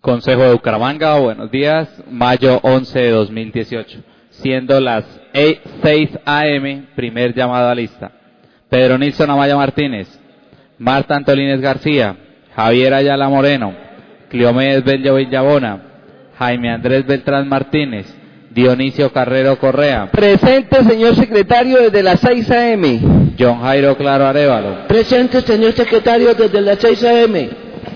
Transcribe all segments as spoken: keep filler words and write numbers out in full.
Consejo de Bucaramanga, buenos días, mayo once de dos mil dieciocho, siendo las seis a eme, primer llamado a lista. Pedro Nilson Amaya Martínez, Marta Antolínez García, Javier Ayala Moreno, Cleomedes Bello Villabona, Jaime Andrés Beltrán Martínez, Dionisio Carrero Correa. Presente, señor secretario, desde las seis a eme. John Jairo Claro Arévalo. Presente, señor secretario, desde las seis a eme.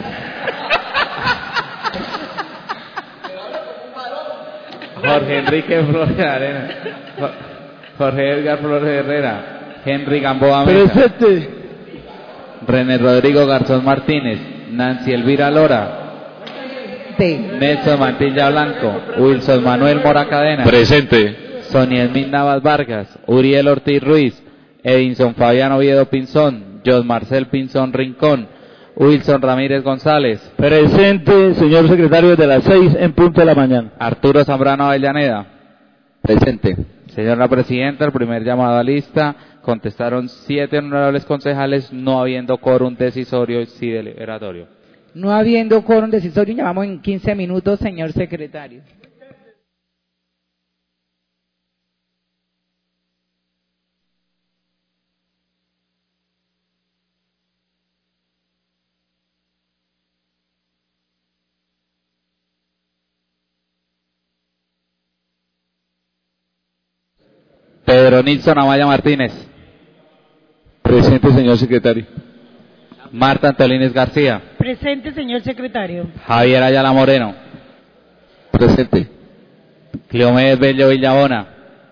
Jorge Enrique Flores Arena. Jorge Edgar Flores Herrera. Henry Gamboa Mesa. Presente. René Rodrigo Garzón Martínez. Nancy Elvira Lora. Nelson Mantilla Blanco. Wilson Manuel Mora Cadena. Presente. Sonia Esmil Navas Vargas. Uriel Ortiz Ruiz. Edinson Fabián Oviedo Pinzón. John Marcel Pinzón Rincón. Wilson Ramírez González. Presente, señor secretario, de las seis en punto de la mañana. Arturo Zambrano Avellaneda. Presente. Señora Presidenta, el primer llamado a lista, contestaron siete honorables concejales, no habiendo quórum decisorio y sí deliberatorio. No habiendo quórum decisorio, llamamos en quince minutos, señor secretario. Pedro Nilson Amaya Martínez. Presente, señor secretario. Marta Antolínez García. Presente, señor secretario. Javier Ayala Moreno. Presente. Cleomedes Bello Villabona.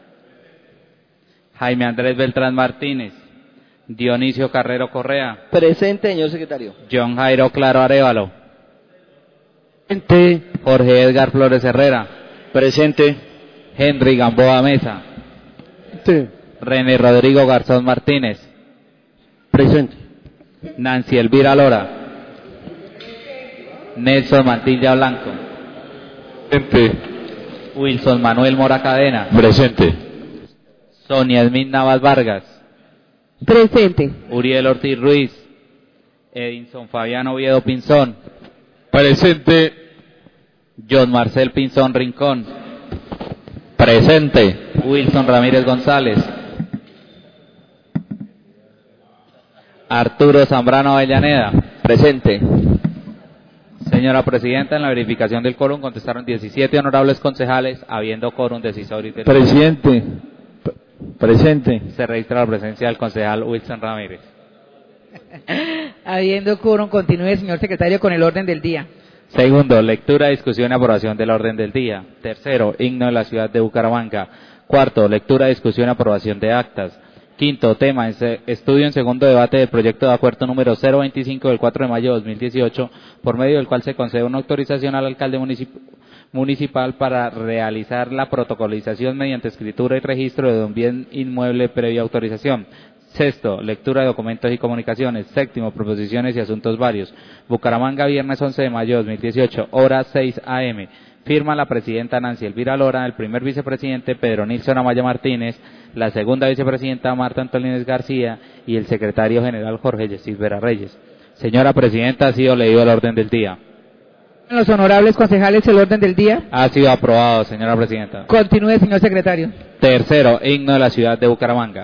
Jaime Andrés Beltrán Martínez. Dionisio Carrero Correa. Presente, señor secretario. John Jairo Claro Arévalo. Presente. Jorge Edgar Flores Herrera. Presente. Henry Gamboa Mesa. Sí. René Rodrigo Garzón Martínez. Presente. Nancy Elvira Lora. Nelson Mantilla Blanco. Presente. Wilson Manuel Mora Cadena. Presente. Sonia Esmil Navas Vargas. Presente. Uriel Ortiz Ruiz. Edinson Fabián Oviedo Pinzón. Presente. John Marcel Pinzón Rincón. Presente. Wilson Ramírez González. Arturo Zambrano Avellaneda. Presente. Señora Presidenta, en la verificación del quórum contestaron diecisiete honorables concejales, habiendo quórum decisorio. Presidente. Presente. Se registra la presencia del concejal Wilson Ramírez. Habiendo quórum, continúe, señor secretario, con el orden del día. Segundo, lectura, discusión y aprobación del orden del día. Tercero, himno de la ciudad de Bucaramanga. Cuarto, lectura, discusión y aprobación de actas. Quinto, tema, estudio en segundo debate del proyecto de acuerdo número cero veinticinco del cuatro de mayo de dos mil dieciocho, por medio del cual se concede una autorización al alcalde municip- municipal para realizar la protocolización mediante escritura y registro de un bien inmueble previa autorización. Sexto, lectura de documentos y comunicaciones. Séptimo, proposiciones y asuntos varios. Bucaramanga, viernes once de mayo de dos mil dieciocho, hora seis a eme. Firma la presidenta Nancy Elvira Lora, el primer vicepresidente Pedro Nilson Amaya Martínez, la segunda vicepresidenta Marta Antolínez García y el secretario general Jorge Yesid Vera Reyes. Señora Presidenta, ha sido leído el orden del día. Los honorables concejales, el orden del día. Ha sido aprobado, señora Presidenta. Continúe, señor secretario. Tercero, himno de la ciudad de Bucaramanga.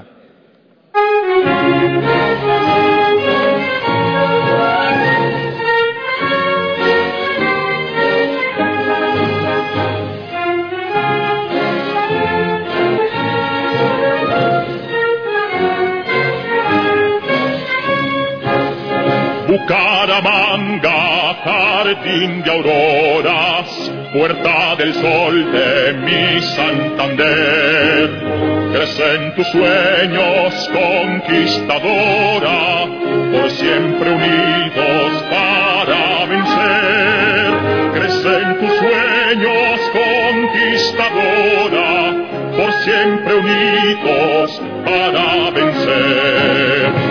Bucaramanga, jardín de auroras, puerta del sol de mi Santander. Crecen tus sueños, conquistadora, por siempre unidos para vencer. Crecen tus sueños, conquistadora, por siempre unidos para vencer.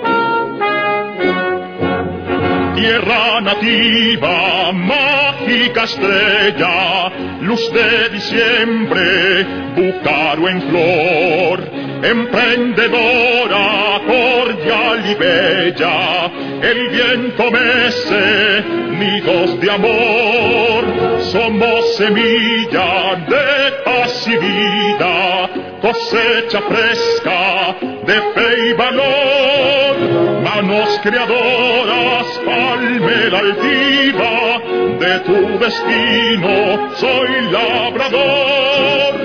Tierra nativa, mágica única estrella, luz de diciembre, Bucaro en flor, emprendedora, cordial y bella, el viento mece nidos de amor, somos semilla de paz y vida, cosecha fresca de fe y valor, manos creadoras, palmera altiva, de tu destino soy labrador.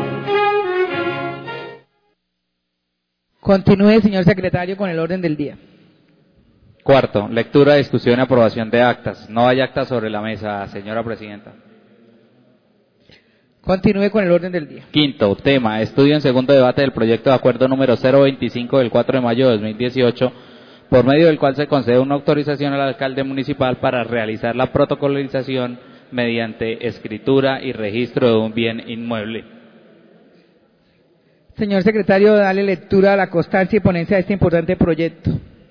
Continúe, señor secretario, con el orden del día. Cuarto, lectura, discusión y aprobación de actas. No hay actas sobre la mesa, señora presidenta. Continúe con el orden del día. Quinto, tema, estudio en segundo debate del proyecto de acuerdo número cero veinticinco del cuatro de mayo de dos mil dieciocho, por medio del cual se concede una autorización al alcalde municipal para realizar la protocolarización mediante escritura y registro de un bien inmueble. Señor secretario, dale lectura a la constancia y ponencia de este importante proyecto.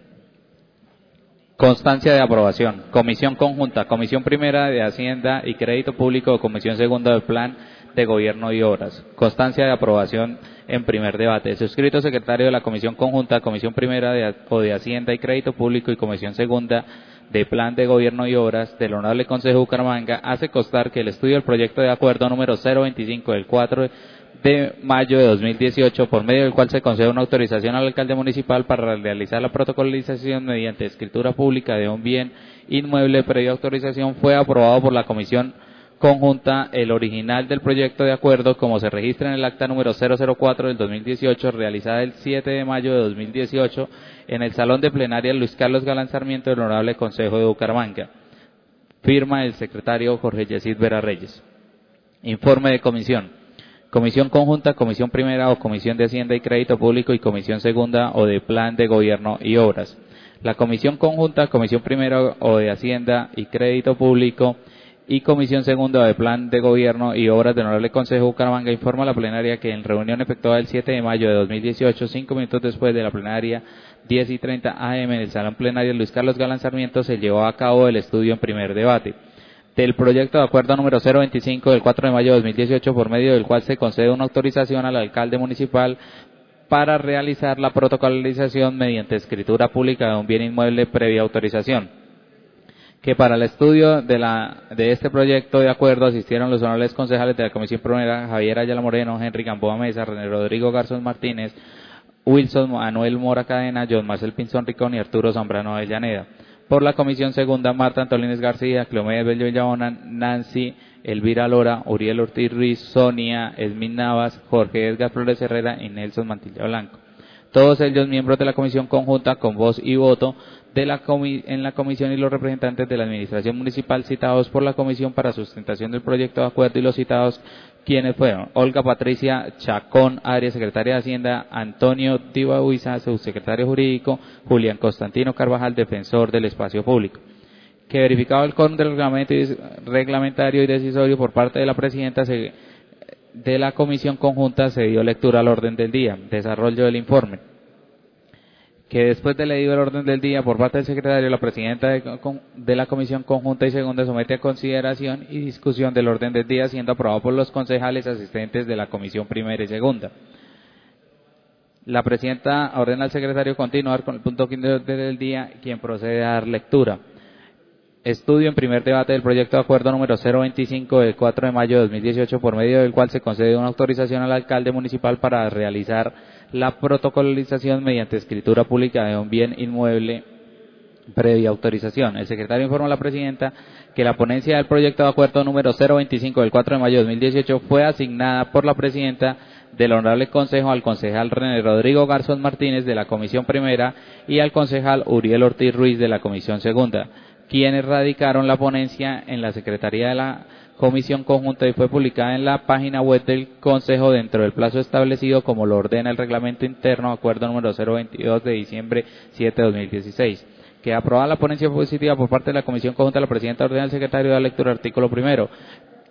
Constancia de aprobación. Comisión conjunta, Comisión Primera de Hacienda y Crédito Público, Comisión Segunda del Plan de Gobierno y Obras. Constancia de aprobación en primer debate. Suscrito secretario de la Comisión Conjunta, Comisión Primera de, o de Hacienda y Crédito Público y Comisión Segunda de Plan de Gobierno y Obras del Honorable Consejo de Bucaramanga, hace constar que el estudio del proyecto de acuerdo número cero veinticinco del cuatro de mayo de dos mil dieciocho, por medio del cual se concede una autorización al alcalde municipal para realizar la protocolarización mediante escritura pública de un bien inmueble previa autorización, fue aprobado por la Comisión Conjunta. El original del proyecto de acuerdo, como se registra en el acta número cero cero cuatro del dos mil dieciocho, realizada el siete de mayo de dos mil dieciocho en el Salón de Plenaria Luis Carlos Galán Sarmiento del Honorable Consejo de Bucaramanga. Firma el secretario Jorge Yesid Vera Reyes. Informe de comisión. Comisión Conjunta, Comisión Primera o Comisión de Hacienda y Crédito Público y Comisión Segunda o de Plan de Gobierno y Obras. La Comisión Conjunta, Comisión Primera o de Hacienda y Crédito Público y Comisión Segunda de Plan de Gobierno y Obras del Honorable Consejo de Bucaramanga informa a la plenaria que en reunión efectuada el siete de mayo de dos mil dieciocho, cinco minutos después de la plenaria, diez y treinta a eme en el Salón Plenario Luis Carlos Galán Sarmiento, se llevó a cabo el estudio en primer debate del proyecto de acuerdo número cero veinticinco del cuatro de mayo de dos mil dieciocho, por medio del cual se concede una autorización al alcalde municipal para realizar la protocolarización mediante escritura pública de un bien inmueble previa autorización. Que para el estudio de, la, de este proyecto de acuerdo asistieron los honorables concejales de la Comisión Primera, Javier Ayala Moreno, Henry Gamboa Mesa, René Rodrigo Garzón Martínez, Wilson Manuel Mora Cadena, John Marcel Pinzón Ricón y Arturo Zambrano Avellaneda. Por la Comisión Segunda, Marta Antolínez García, Cleomedes Bello Villabona, Nancy Elvira Lora, Uriel Ortiz Ruiz, Sonia Esmin Navas, Jorge Edgar Flores Herrera y Nelson Mantilla Blanco. Todos ellos miembros de la Comisión Conjunta con voz y voto de la comi en la comisión, y los representantes de la Administración Municipal citados por la Comisión para sustentación del proyecto de acuerdo, y los citados quienes fueron Olga Patricia Chacón, Arias, secretaria de Hacienda, Antonio Dibahuiza, subsecretario jurídico, Julián Constantino Carvajal, defensor del espacio público. Que verificado el quórum del reglamento y reglamentario y decisorio por parte de la presidenta se, de la Comisión Conjunta, se dio lectura al orden del día. Desarrollo del informe. Que después de leído el orden del día por parte del secretario, la presidenta de, de la Comisión Conjunta y Segunda somete a consideración y discusión del orden del día, siendo aprobado por los concejales asistentes de la Comisión Primera y Segunda. La presidenta ordena al secretario continuar con el punto quinto del día, quien procede a dar lectura. Estudio en primer debate del proyecto de acuerdo número cero veinticinco del cuatro de mayo de dos mil dieciocho, por medio del cual se concede una autorización al alcalde municipal para realizar la protocolarización mediante escritura pública de un bien inmueble previa autorización. El secretario informa a la presidenta que la ponencia del proyecto de acuerdo número cero veinticinco del cuatro de mayo de dos mil dieciocho fue asignada por la presidenta del Honorable Consejo al concejal René Rodrigo Garzón Martínez de la Comisión Primera y al concejal Uriel Ortiz Ruiz de la Comisión Segunda, quienes radicaron la ponencia en la Secretaría de la Comisión Conjunta y fue publicada en la página web del Consejo dentro del plazo establecido como lo ordena el reglamento interno, acuerdo número cero veintidós de diciembre siete de dos mil dieciséis. Que aprobada la ponencia positiva por parte de la Comisión Conjunta, la presidenta ordena al secretario de la lectura artículo primero.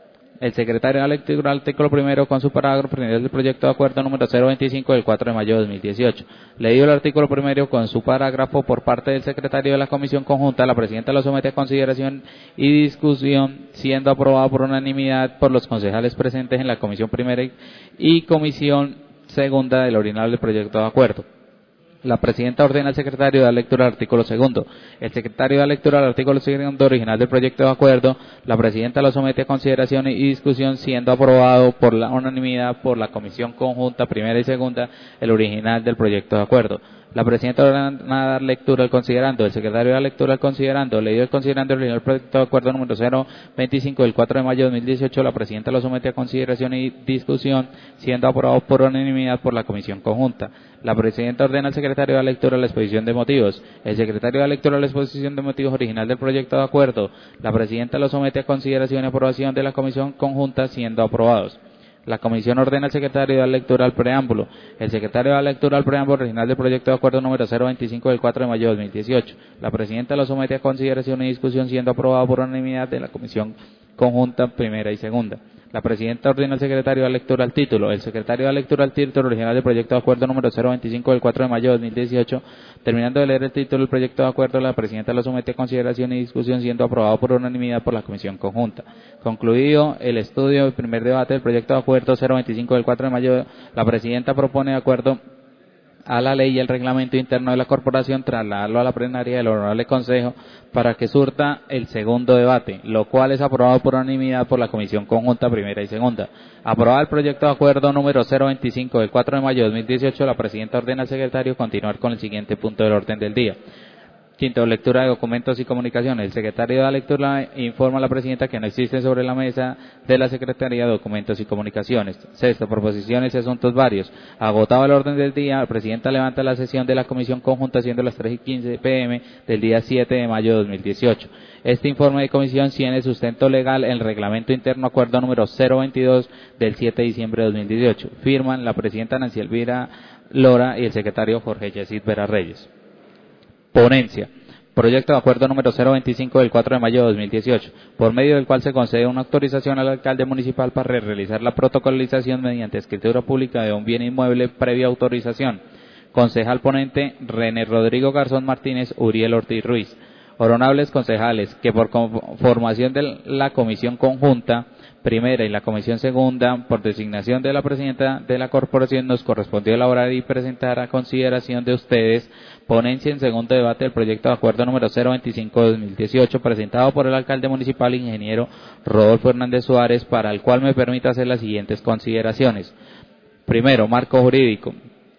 El secretario de la lectura del artículo primero con su parágrafo primero del proyecto de acuerdo número cero veinticinco del cuatro de mayo de dos mil dieciocho. Leído el artículo primero con su parágrafo por parte del secretario de la Comisión Conjunta, la Presidenta lo somete a consideración y discusión, siendo aprobado por unanimidad por los concejales presentes en la Comisión Primera y Comisión Segunda del original del proyecto de acuerdo. La Presidenta ordena al secretario de dar lectura al artículo segundo. El secretario da lectura al artículo segundo original del proyecto de acuerdo. La Presidenta lo somete a consideración y discusión, siendo aprobado por la unanimidad por la Comisión Conjunta Primera y Segunda el original del proyecto de acuerdo. La Presidenta ordena dar lectura al considerando. El secretario da lectura al considerando. Leído el considerando el original del proyecto de acuerdo número cero veinticinco del cuatro de mayo de dos mil dieciocho, la Presidenta lo somete a consideración y discusión, siendo aprobado por unanimidad por la Comisión Conjunta. La Presidenta ordena al secretario de lectura a la exposición de motivos. El secretario da lectura a la exposición de motivos original del proyecto de acuerdo. La Presidenta lo somete a consideración y aprobación de la Comisión Conjunta, siendo aprobados. La Comisión ordena al secretario dar lectura al preámbulo. El secretario da lectura al preámbulo original del proyecto de acuerdo número cero veinticinco del cuatro de mayo de dos mil dieciocho. La Presidenta lo somete a consideración y discusión, siendo aprobado por unanimidad de la Comisión Conjunta Primera y Segunda. La Presidenta ordena al secretario dar lectura al título. El secretario da lectura al título original del proyecto de acuerdo número cero veinticinco del cuatro de mayo de dos mil dieciocho. Terminando de leer el título del proyecto de acuerdo, la Presidenta lo somete a consideración y discusión, siendo aprobado por unanimidad por la Comisión Conjunta. Concluido el estudio del primer debate del proyecto de acuerdo cero veinticinco del cuatro de mayo, la Presidenta propone de acuerdo a la ley y el reglamento interno de la corporación trasladarlo a la plenaria del Honorable Consejo para que surta el segundo debate, lo cual es aprobado por unanimidad por la Comisión Conjunta Primera y Segunda. Aprobado el proyecto de acuerdo número cero veinticinco del cuatro de mayo de dos mil dieciocho, la Presidenta ordena al secretario continuar con el siguiente punto del orden del día. Quinto, lectura de documentos y comunicaciones. El secretario de la lectura informa a la Presidenta que no existen sobre la mesa de la Secretaría documentos y comunicaciones. Sexto, proposiciones y asuntos varios. Agotado el orden del día, la Presidenta levanta la sesión de la Comisión Conjunta siendo las tres y quince pm del día siete de mayo de dos mil dieciocho. Este informe de comisión tiene sustento legal en el reglamento interno acuerdo número cero veintidós del siete de diciembre de dos mil dieciocho. Firman la Presidenta Nancy Elvira Lora y el secretario Jorge Yesid Vera Reyes. Ponencia. Proyecto de acuerdo número cero veinticinco del cuatro de mayo de dos mil dieciocho, por medio del cual se concede una autorización al alcalde municipal para realizar la protocolización mediante escritura pública de un bien inmueble previa autorización. Concejal ponente René Rodrigo Garzón Martínez, Uriel Ortiz Ruiz. Honorables concejales, que por conformación de la Comisión Conjunta Primera y la Comisión Segunda, por designación de la Presidenta de la Corporación, nos correspondió elaborar y presentar a consideración de ustedes ponencia en segundo debate del proyecto de acuerdo número cero veinticinco de dos mil dieciocho, presentado por el alcalde municipal ingeniero Rodolfo Hernández Suárez, para el cual me permito hacer las siguientes consideraciones. Primero, marco jurídico.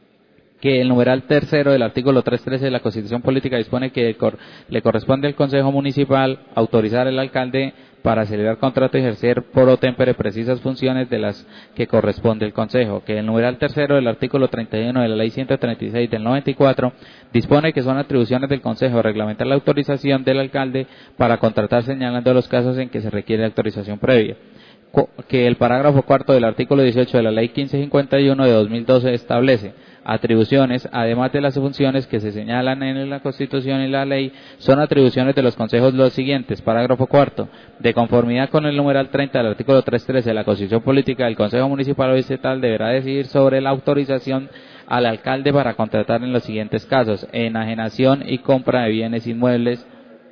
Que el numeral tercero del artículo trescientos trece de la Constitución Política dispone que le corresponde al Consejo Municipal autorizar al alcalde para celebrar contrato y ejercer pro tempore precisas funciones de las que corresponde el Consejo. Que el numeral tercero del artículo treinta y uno de la Ley ciento treinta y seis del noventa y cuatro dispone que son atribuciones del Consejo reglamentar la autorización del alcalde para contratar, señalando los casos en que se requiere autorización previa. Que el parágrafo cuarto del artículo dieciocho de la Ley quince cincuenta y uno de dos mil doce establece atribuciones, además de las funciones que se señalan en la Constitución y la ley, son atribuciones de los consejos los siguientes. Parágrafo cuarto. De conformidad con el numeral treinta del artículo trescientos trece de la Constitución Política, el Consejo Municipal o estatal deberá decidir sobre la autorización al alcalde para contratar en los siguientes casos: enajenación y compra de bienes inmuebles.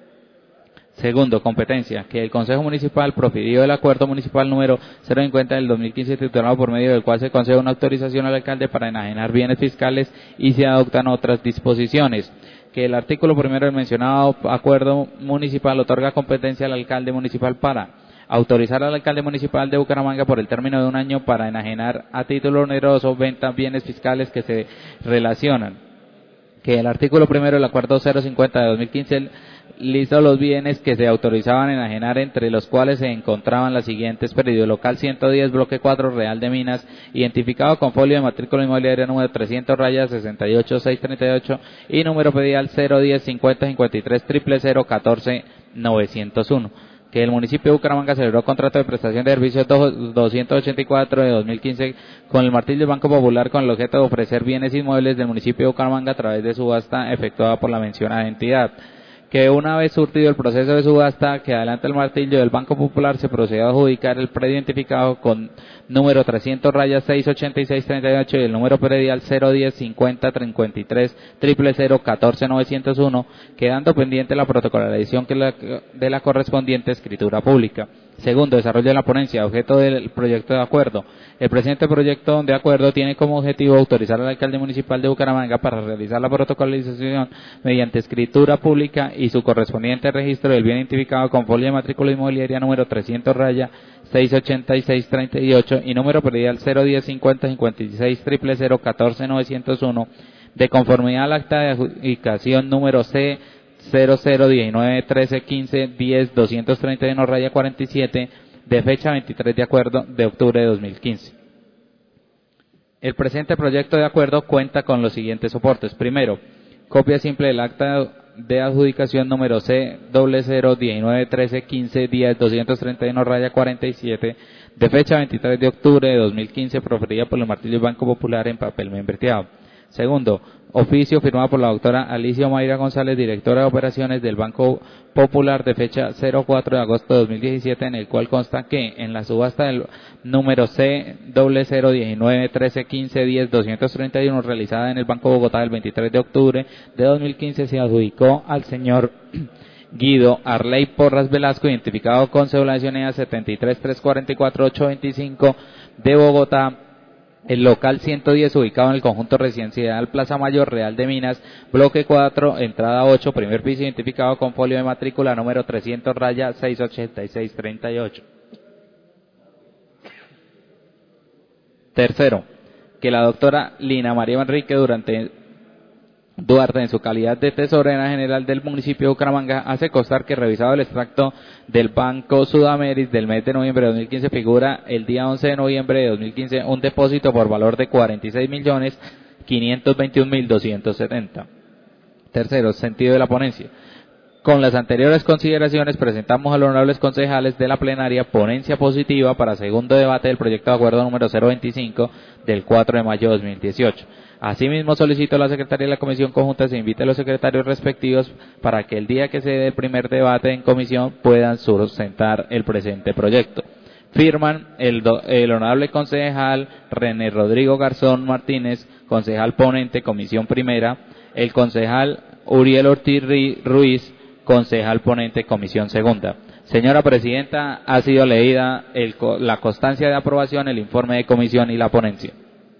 Segundo, competencia, que el Consejo Municipal profirió el acuerdo municipal número cero cincuenta del dos mil quince titulado por medio del cual se concede una autorización al alcalde para enajenar bienes fiscales y se adoptan otras disposiciones. Que el artículo primero del mencionado acuerdo municipal otorga competencia al alcalde municipal para autorizar al alcalde municipal de Bucaramanga por el término de un año para enajenar a título oneroso ventas bienes fiscales que se relacionan. Que el artículo primero del acuerdo cero cincuenta de dos mil quince listó los bienes que se autorizaban a enajenar, entre los cuales se encontraban las siguientes: periodo local ciento diez, bloque cuatro, Real de Minas, identificado con folio de matrícula inmobiliaria número trescientos rayas sesenta y ocho seiscientos treinta y ocho y número pedial cero diez cincuenta cincuenta y tres cero cero cero catorce novecientos uno. Que el municipio de Bucaramanga celebró contrato de prestación de servicios doscientos ochenta y cuatro de dos mil quince con el Martillo Banco Popular con el objeto de ofrecer bienes inmuebles del municipio de Bucaramanga a través de subasta efectuada por la mencionada entidad. que una vez surtido el proceso de subasta que adelanta el martillo del Banco Popular, se procede a adjudicar el predio identificado con número trescientos rayas seiscientos ochenta y seis treinta y ocho y el número predial cero diez cincuenta cincuenta y tres cero cero cero catorce novecientos uno, quedando pendiente la protocolarización que la, de la correspondiente escritura pública. Segundo, desarrollo de la ponencia, objeto del proyecto de acuerdo. El presente proyecto de acuerdo tiene como objetivo autorizar al alcalde municipal de Bucaramanga para realizar la protocolarización mediante escritura pública y su correspondiente registro del bien identificado con folio de matrícula inmobiliaria número trescientos raya seiscientos ochenta y seis treinta y ocho y número predial cero diez cincuenta cincuenta y seis cero cero cero catorce novecientos uno, de conformidad al acta de adjudicación número C cero cero diecinueve trece quince diez doscientos treinta y uno raya cuarenta y siete de fecha veintitrés de acuerdo de octubre de dos mil quince. El presente proyecto de acuerdo cuenta con los siguientes soportes. Primero, copia simple del acta de adjudicación número C cero cero diecinueve trece quince diez doscientos treinta y uno raya cuarenta y siete de fecha veintitrés de octubre de dos mil quince, proferida por los martillos Banco Popular en papel membreteado. Segundo, oficio firmado por la doctora Alicia Mayra González, directora de operaciones del Banco Popular, de fecha cero cuatro de agosto de dos mil diecisiete, en el cual consta que en la subasta del número C cero cero diecinueve trece quince diez doscientos treinta y uno realizada en el Banco Bogotá el veintitrés de octubre de dos mil quince se adjudicó al señor Guido Arley Porras Velasco, identificado con cédula nacional setenta y tres tres cuarenta y cuatro ocho veinticinco de Bogotá, el local ciento diez ubicado en el conjunto residencial Plaza Mayor Real de Minas, bloque cuatro, entrada ocho, primer piso, identificado con folio de matrícula número trescientos raya seiscientos ochenta y seis treinta y ocho. Tercero, que la doctora Lina María Manrique durante Duarte, en su calidad de tesorera general del municipio de Bucaramanga, hace constar que, revisado el extracto del Banco Sudameris del mes de noviembre de dos mil quince, figura el día once de noviembre de dos mil quince un depósito por valor de cuarenta y seis millones quinientos veintiún mil doscientos setenta. Tercero, sentido de la ponencia. Con las anteriores consideraciones, presentamos a los honorables concejales de la plenaria ponencia positiva para segundo debate del proyecto de acuerdo número cero veinticinco del cuatro de mayo de dos mil dieciocho. Asimismo, solicito a la Secretaría de la Comisión Conjunta se invite a los secretarios respectivos para que el día que se dé el primer debate en comisión puedan sustentar el presente proyecto. Firman el, do, el honorable concejal René Rodrigo Garzón Martínez, concejal ponente, comisión primera, el concejal Uriel Ortiz Ruiz, concejal ponente, comisión segunda. Señora Presidenta, ha sido leída el, la constancia de aprobación, el informe de comisión y la ponencia.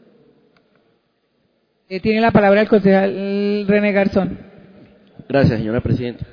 Eh, tiene la palabra el concejal René Garzón. Gracias, señora Presidenta.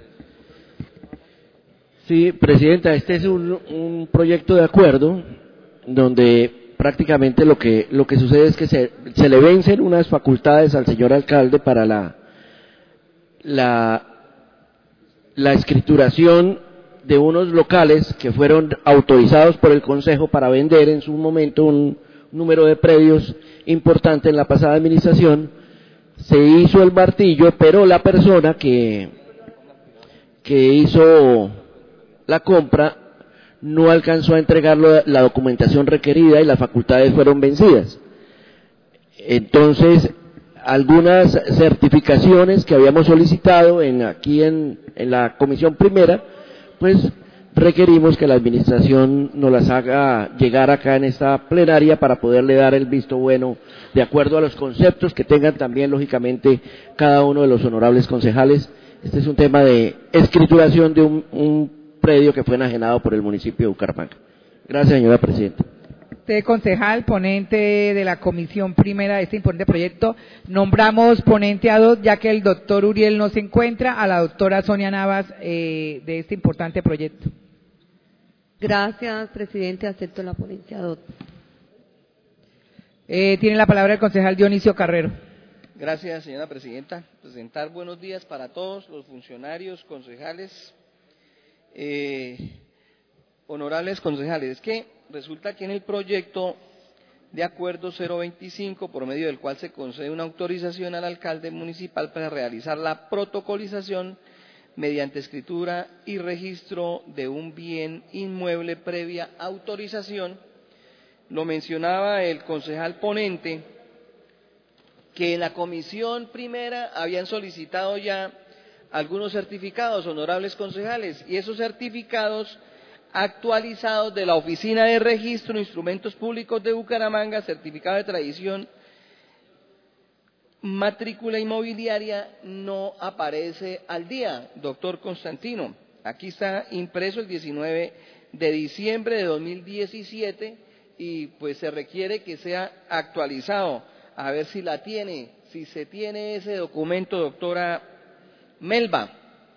Sí, Presidenta, este es un, un proyecto de acuerdo donde prácticamente lo que lo que sucede es que se, se le vencen unas facultades al señor alcalde para la la la escrituración de unos locales que fueron autorizados por el Consejo para vender en su momento un número de predios importante en la pasada administración. Se hizo el martillo, pero la persona que que hizo la compra no alcanzó a entregar la documentación requerida y las facultades fueron vencidas. Entonces, algunas certificaciones que habíamos solicitado en aquí en, en la comisión primera, pues requerimos que la administración nos las haga llegar acá en esta plenaria para poderle dar el visto bueno de acuerdo a los conceptos que tengan también lógicamente cada uno de los honorables concejales. Este es un tema de escrituración de un, un predio que fue enajenado por el municipio de Bucaramanga. Gracias, señora Presidenta. Usted, concejal, ponente de la comisión primera de este importante proyecto. Nombramos ponente a dos, ya que el doctor Uriel no se encuentra, a la doctora Sonia Navas eh, de este importante proyecto. Gracias, presidente. Acepto la ponencia dos. Eh, tiene la palabra el concejal Dionisio Carrero. Gracias, señora presidenta. Presentar buenos días para todos los funcionarios, concejales, eh, honorables concejales. Es que resulta que en el proyecto de acuerdo cero veinticinco, por medio del cual se concede una autorización al alcalde municipal para realizar la protocolización mediante escritura y registro de un bien inmueble previa autorización, lo mencionaba el concejal ponente, que en la comisión primera habían solicitado ya algunos certificados, honorables concejales, y esos certificados actualizados de la Oficina de Registro de Instrumentos Públicos de Bucaramanga, certificado de tradición, matrícula inmobiliaria, no aparece al día, doctor Constantino. Aquí está impreso el diecinueve de diciembre de dos mil diecisiete y pues se requiere que sea actualizado. A ver si la tiene, si se tiene ese documento, doctora Melba.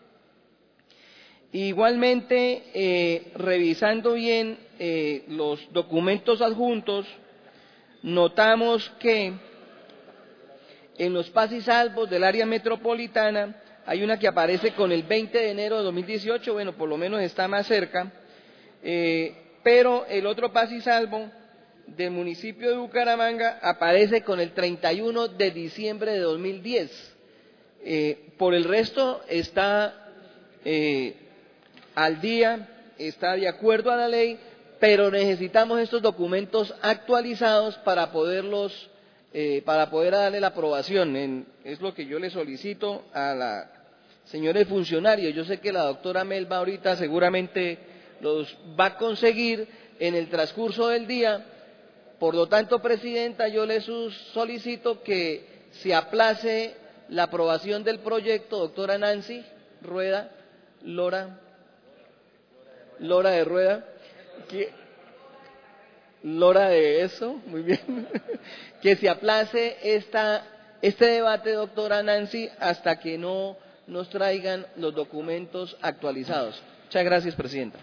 Igualmente, eh, revisando bien eh, los documentos adjuntos, notamos que en los pas y salvos del área metropolitana hay una que aparece con el veinte de enero de dos mil dieciocho, bueno, por lo menos está más cerca, eh, pero el otro pas y salvo del municipio de Bucaramanga aparece con el treinta y uno de diciembre de dos mil diez. Eh, por el resto está eh, al día, está de acuerdo a la ley, pero necesitamos estos documentos actualizados para poderlos, eh, para poder darle la aprobación. En, es lo que yo le solicito a la señores funcionarios. Yo sé que la doctora Melba ahorita seguramente los va a conseguir en el transcurso del día. Por lo tanto, presidenta, yo le solicito que se aplace la aprobación del proyecto, doctora Nancy Rueda, Lora, Lora de Rueda, que, Lora de eso, muy bien, que se aplace esta, este debate, doctora Nancy, hasta que no nos traigan los documentos actualizados. Muchas gracias, presidenta.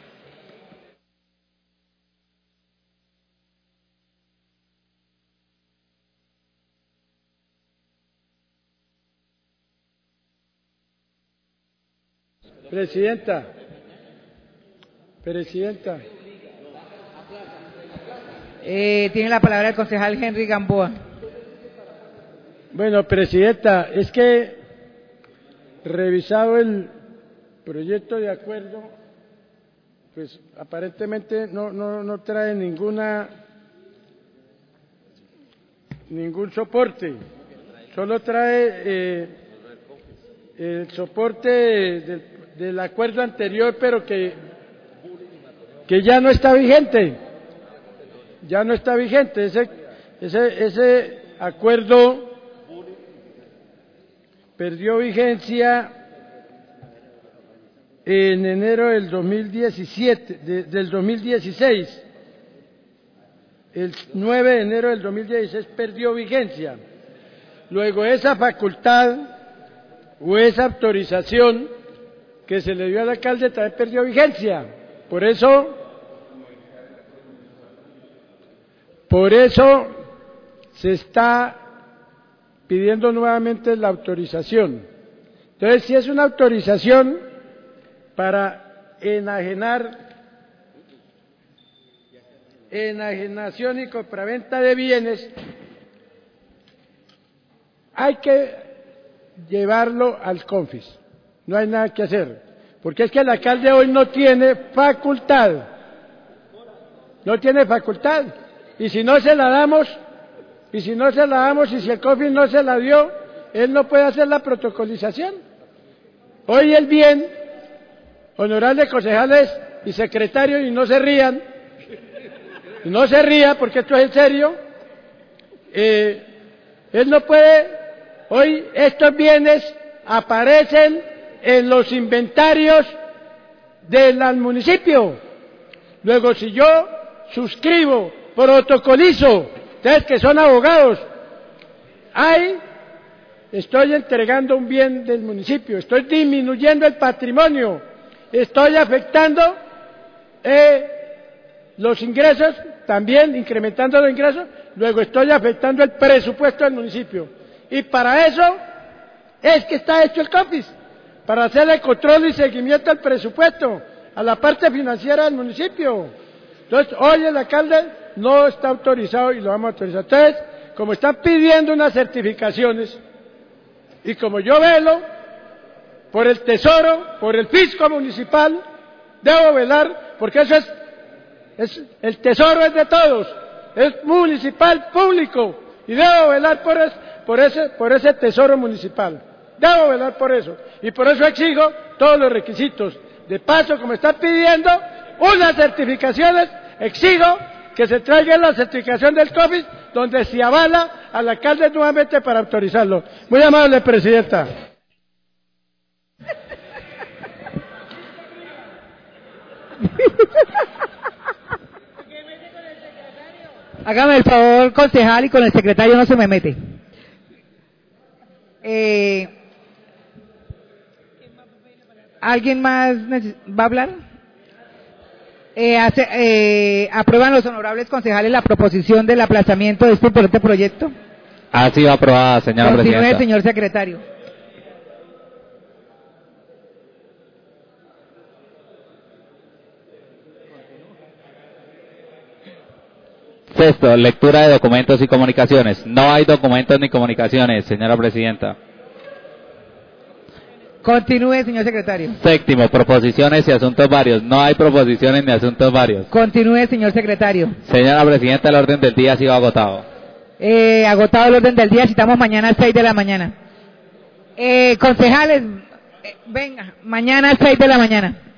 Presidenta, Presidenta. Eh, tiene la palabra el concejal Henry Gamboa. Bueno, Presidenta, es que revisado el proyecto de acuerdo, pues aparentemente no, no, no trae ninguna ningún soporte, solo trae eh, el soporte del, del acuerdo anterior, pero que, que ya no está vigente, ya no está vigente, ese, ese, ese acuerdo perdió vigencia en enero del dos mil diecisiete, de, del dos mil dieciséis, el nueve de enero del dos mil dieciséis perdió vigencia. Luego esa facultad o esa autorización que se le dio al alcalde también perdió vigencia. Por eso, por eso se está pidiendo nuevamente la autorización. Entonces, si es una autorización para enajenar, enajenación y compraventa de bienes, hay que llevarlo al CONFIS. No hay nada que hacer, porque es que el alcalde hoy no tiene facultad, no tiene facultad, y si no se la damos, y si no se la damos, y si el CONFIS no se la dio, él no puede hacer la protocolización. Hoy el bien, honorables concejales y secretarios, y no se rían, y no se ría porque esto es en serio, eh, él no puede, hoy estos bienes aparecen en los inventarios del municipio. Luego, si yo suscribo, protocolizo, ustedes que son abogados, hay, estoy entregando un bien del municipio, estoy disminuyendo el patrimonio, estoy afectando eh, los ingresos, también incrementando los ingresos, luego estoy afectando el presupuesto del municipio. Y para eso es que está hecho el CONFIS, para hacer el control y seguimiento al presupuesto, a la parte financiera del municipio. Entonces, hoy el alcalde no está autorizado y lo vamos a autorizar. Entonces, como están pidiendo unas certificaciones, y como yo velo por el Tesoro, por el fisco municipal, debo velar, porque eso es, es el Tesoro es de todos, es municipal, público, y debo velar por, es, por, ese, por ese Tesoro municipal, debo velar por eso. y por eso exijo todos los requisitos. De paso, como están pidiendo unas certificaciones, exijo que se traiga la certificación del COVID, donde se avala al alcalde nuevamente para autorizarlo. Muy amable, presidenta. Hágame el favor, concejal, y con el secretario no se me mete. Eh, ¿Alguien más va a hablar? Eh, hace, eh, ¿Aprueban los honorables concejales la proposición del aplazamiento de este importante proyecto? Ha sido aprobada, señora Continúe, presidenta. señor secretario. Sexto, lectura de documentos y comunicaciones. No hay documentos ni comunicaciones, señora presidenta. Continúe, señor secretario. Séptimo, proposiciones y asuntos varios. No hay proposiciones ni asuntos varios. Continúe, señor secretario. Señora presidenta, el orden del día ha sido agotado. Eh, agotado el orden del día, citamos mañana a seis de la mañana. Eh, concejales, eh, venga, mañana a seis de la mañana.